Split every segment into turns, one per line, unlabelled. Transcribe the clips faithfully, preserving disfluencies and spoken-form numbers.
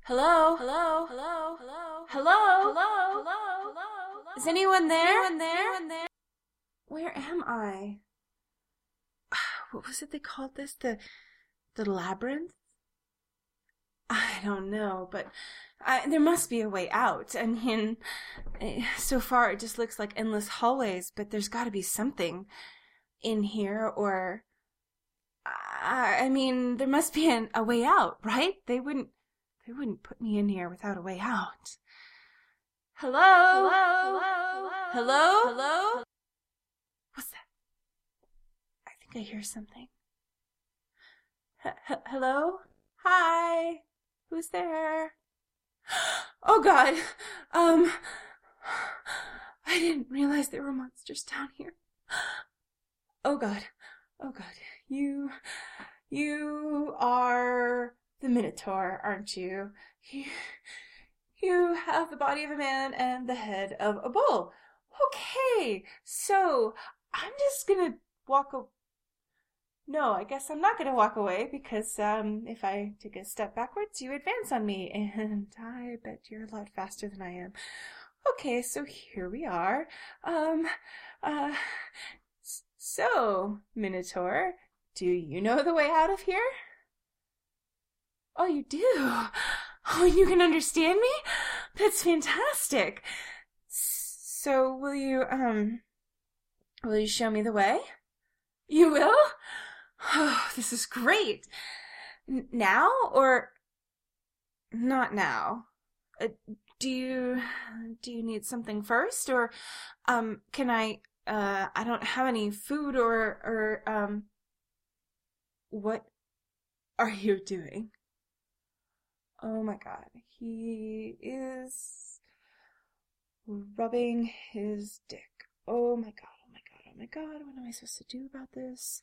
Hello? Hello? Hello? Hello? Hello? Hello? Hello? Is anyone there? Anyone there? Where am I? What was it they called this? The the labyrinth? I don't know, but I, there must be a way out. I mean, so far it just looks like endless hallways, but there's got to be something in here, or I, I mean, there must be an, a way out, right? They wouldn't they wouldn't put me in here without a way out. Hello? Hello? Hello? Hello? Hello? What's that? I think I hear something. H- h- hello? Hi? Who's there? Oh God. Um, I didn't realize there were monsters down here. Oh God. Oh God. You, you are the Minotaur, aren't you? You, you have the body of a man and the head of a bull. Okay. So I'm just gonna walk away. No, I guess I'm not going to walk away because um, if I take a step backwards, you advance on me, and I bet you're a lot faster than I am. Okay, so here we are. Um, uh, so, Minotaur, do you know the way out of here? Oh, you do? Oh, you can understand me? That's fantastic. So, will you, um, will you show me the way? You will? Oh, this is great. N- now or not now? Uh, do you do you need something first, or um can I uh I don't have any food, or or um what are you doing? Oh my God. He is rubbing his dick. Oh my God. Oh my God. Oh my God. What am I supposed to do about this?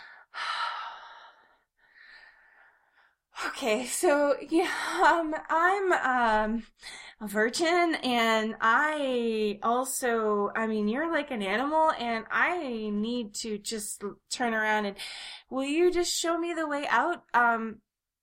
Okay, so yeah, um, I'm um a virgin, and I also, I mean, you're like an animal, and I need to just turn around, and will you just show me the way out? Um,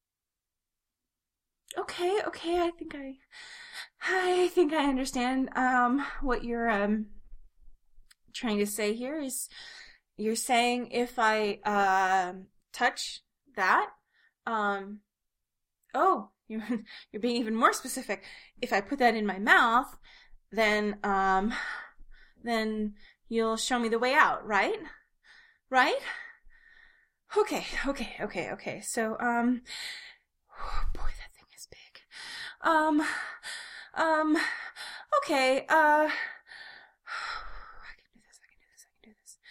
okay, okay, I think I, I think I understand um what you're um trying to say here is you're saying if I um touch that, um. Oh, you're you're being even more specific. If I put that in my mouth, then um then you'll show me the way out, right? Right? Okay, okay, okay, okay. So um oh boy, that thing is big. Um um okay, uh I can do this, I can do this, I can do this.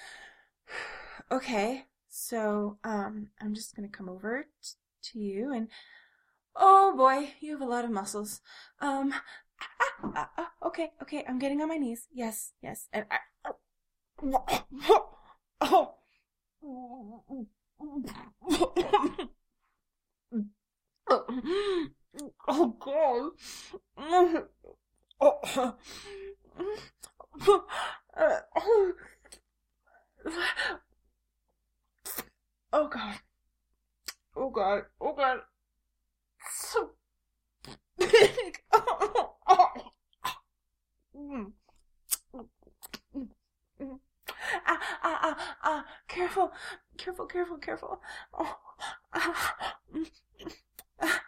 Okay. So um I'm just going to come over t- to you, and oh boy, you have a lot of muscles. Um, ah, ah, ah, okay, okay, I'm getting on my knees. Yes, yes, and I, oh, oh God, oh God, oh God, oh God. So big. Oh, oh. Mm. Ah, ah, ah, ah. Careful, careful, careful, careful. Oh. Ah. Ah.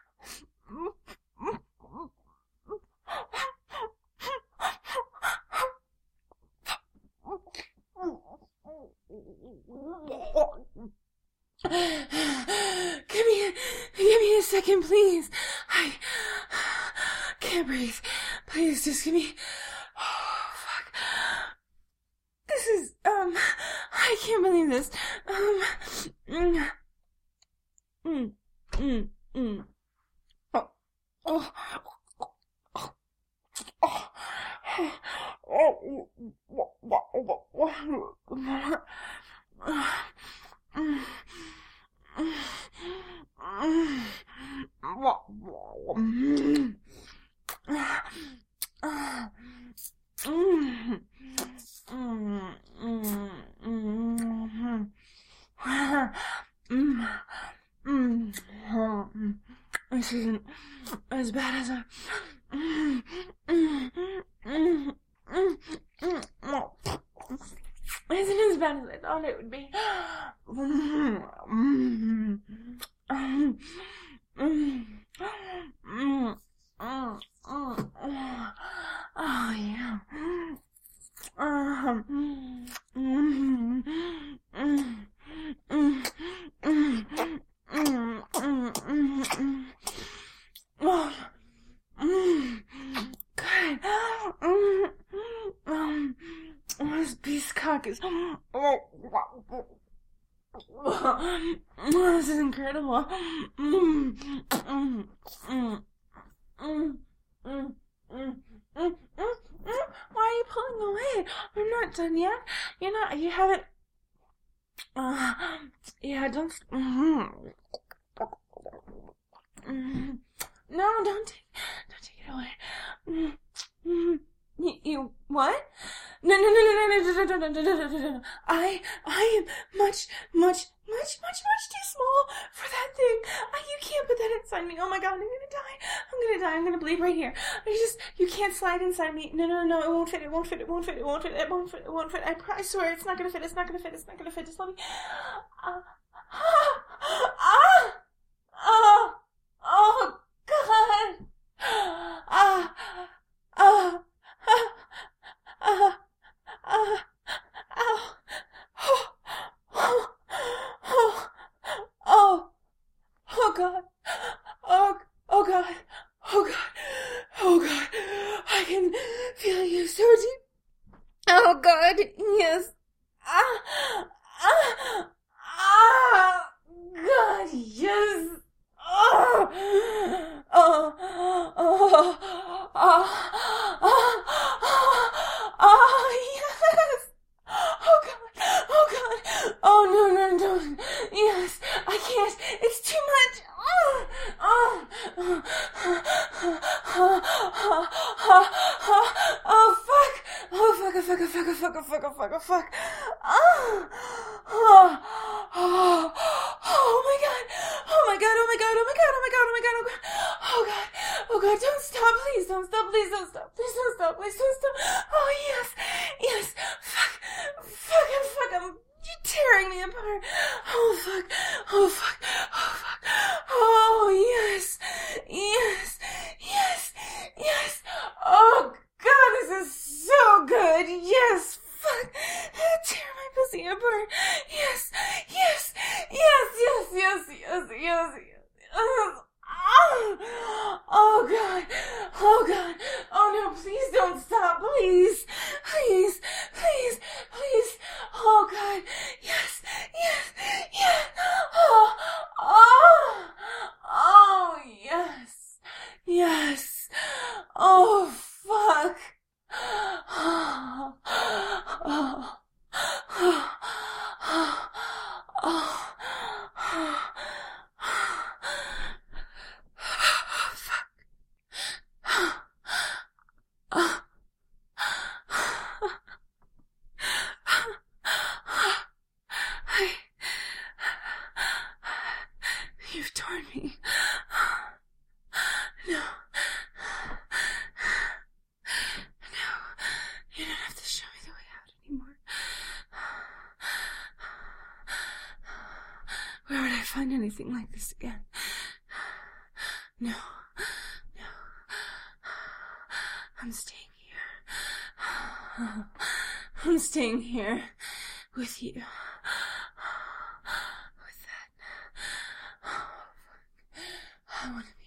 Give me, a, give me a second, please. I can't breathe. Please, just give me. Oh, fuck. This is um. I can't believe this. Um. Mm. Mm. Mm. Mm. Oh. Oh. Oh. Oh. This isn't as bad as I... Isn't as bad as I thought it would be. Oh, yeah. Um, oh, God. Um, this beast cock is... Oh, this is incredible. Mm, mm, mm, mm, mm, mm, mm, mm. Why are you pulling away? I'm not done yet. You're not. You haven't. Uh, yeah, don't. Mm-hmm. Mm-hmm. No, don't take. Don't take it away. Mm-hmm. You, you what? No, no, no, no, no, no, no, no, no, no, no, no, no. I, I am much, much, much, much, much too small for that thing. I, you can't put that inside me. Oh my God, I'm gonna die. I'm gonna die. I'm gonna bleed right here. I just, you can't slide inside me. No, no, no, it won't fit. It won't fit. It won't fit. It won't fit. It won't fit. It won't fit. I, I swear, it's not gonna fit. It's not gonna fit. It's not gonna fit. Just let me. Ah, ah, ah, oh, oh, God. Ah, ah. Uh, uh, ow, oh, oh, oh, oh, oh, God, oh, oh, God, oh, God, oh, God, I can feel you so deep, oh, God, yes, ah, ah, ah, God, yes, oh, oh, oh, oh, oh, oh, yes! Oh, God! Oh, God! Oh, no, no, no! Yes! I can't! It's too much! Oh! Oh! Oh! Oh! Oh! Oh, fuck! Oh, fuck! Oh, fuck! Oh, fuck! Oh, fuck! Oh, fuck! Oh, fuck! Oh, fuck! Oh! Oh! Oh! Oh, my God! Oh, my God! Oh, my God! Oh, my God! Oh, my God! Oh, my God! Oh, God! Oh, God! Oh, God! Don't stop! Please don't stop! Please don't stop! Please don't stop! Please don't stop! Oh, yes! Yes! Fuck! Fuck! Fuck! I'm... You're tearing me apart! Oh, fuck! Oh, fuck! Oh, fuck! Oh, yes! Yes! Yes! Yes! Oh, God! This is so good! Yes! Fuck! Tear my pussy apart! Yes! Yes! Yes! Yes! Yes! Yes! Yes! Yes! Oh, oh, God. Oh, God. Oh, no, please don't stop. Please. Please. Please. Please. Oh, God. Yes. Yes. Yes. Oh. Oh. Oh, yes. Yes. Oh, fuck. Oh. Oh. Oh. Oh. You've torn me. No. No. You don't have to show me the way out anymore. Where would I find anything like this again? No. No. I'm staying here. I'm staying here with you. With that. Oh, fuck. I want to